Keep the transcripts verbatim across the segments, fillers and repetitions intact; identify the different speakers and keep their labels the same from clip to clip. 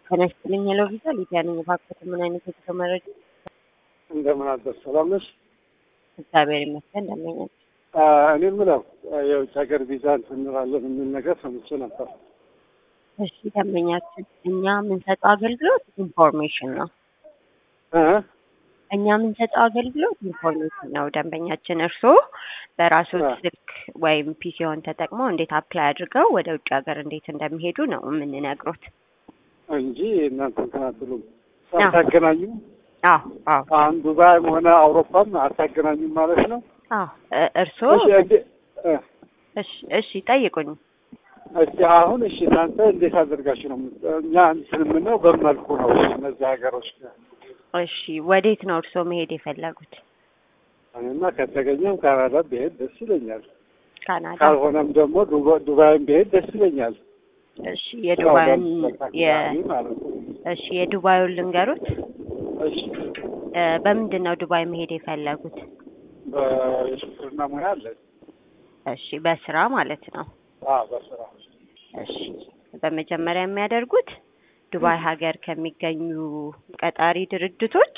Speaker 1: ተነስተልኝ ያለው ቪዛ ሊቢያ ነኝ። እባክዎት ምን አይነት የጉዞ መረጃ?
Speaker 2: እንደምን አደርስ ሰላም ነሽ?
Speaker 1: እግዚአብሔር ይመስገን እንደምን ነሽ?
Speaker 2: እኔ የምለው የውጭ ሀገር ቪዛ እንላለን የሚል ነገር ሰምቼ ነበር።
Speaker 1: እሺ ደንበኛችን፣ እኛ የምንሰጠው አገልግሎት ኢንፎርሜሽን ነው።
Speaker 2: እ
Speaker 1: እኛ የምንሰጠው አገልግሎት ኢንፎርሜሽን ነው። ደንበኛችን እርስዎ በራስዎት ስልክ ወይም ፒሲውን ተጠቅመው እንዴት አፕላይ አድርገው ወደ ውጭ ሀገር እንዴት እንደሚሄዱ ነው የምንነግሮት
Speaker 2: እንጂ እናንተ እንትን አትሉም፣ አታገናኙም።
Speaker 1: አዎ አዎ።
Speaker 2: አሁን ዱባይም ሆነ አውሮፓም አታገናኙም ማለት ነው?
Speaker 1: አዎ። እርስዎ እሺ እሺ ጠይቁኝ።
Speaker 2: እሺ አሁን እሺ እናንተ እንዴት አድርጋችሁ ነው እኛ እንትን የምንለው በመልኩ ነው እነዚህ ሀገሮች?
Speaker 1: እሺ ወዴት ነው እርስዎ መሄድ የፈለጉት?
Speaker 2: እኔማ ከተገኘም ካናዳ ብሄድ ደስ ይለኛል።
Speaker 1: ካናዳ
Speaker 2: ካልሆነም ደግሞ ዱባይም ብሄድ ደስ ይለኛል።
Speaker 1: እሺ የዱባይን የ እሺ የዱባዩን ልንገሩት።
Speaker 2: እሺ
Speaker 1: በምንድን ነው ዱባይ መሄድ የፈለጉት?
Speaker 2: በሹፍርና ሙያ አለ።
Speaker 1: እሺ በስራ ማለት ነው?
Speaker 2: አዎ በስራ።
Speaker 1: እሺ በመጀመሪያ የሚያደርጉት ዱባይ ሀገር ከሚገኙ ቀጣሪ ድርጅቶች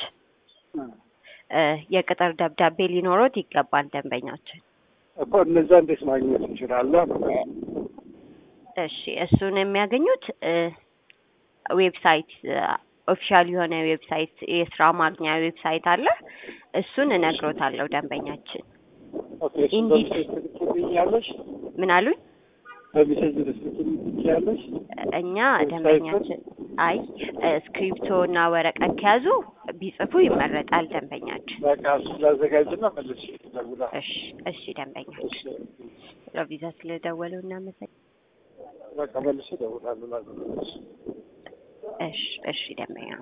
Speaker 1: የቅጥር ደብዳቤ ሊኖሮት ይገባል ደንበኛችን።
Speaker 2: እኮ እነዛ እንዴት ማግኘት እንችላለን?
Speaker 1: እሺ እሱን የሚያገኙት ዌብሳይት ኦፊሻል የሆነ ዌብሳይት የስራ ማግኛ ዌብሳይት አለ። እሱን እነግሮታለሁ ደንበኛችን።
Speaker 2: ኦኬ ኢንዲድ ያለሽ
Speaker 1: ምን አሉኝ?
Speaker 2: በሚሴጅ ልስልኝ ያለሽ
Speaker 1: እኛ ደንበኛችን አይ ስክሪፕቶ እና ወረቀት ከያዙ ቢጽፉ ይመረጣል ደንበኛችን።
Speaker 2: በቃ ስለዘጋጅና መልሽ ደውላ።
Speaker 1: እሺ እሺ ደንበኛችን ለቪዛ ስለደወሉ እናመሰግናለን።
Speaker 2: በቃ መልሽ ደውላለሁ።
Speaker 1: እሺ እሺ ደንበኛ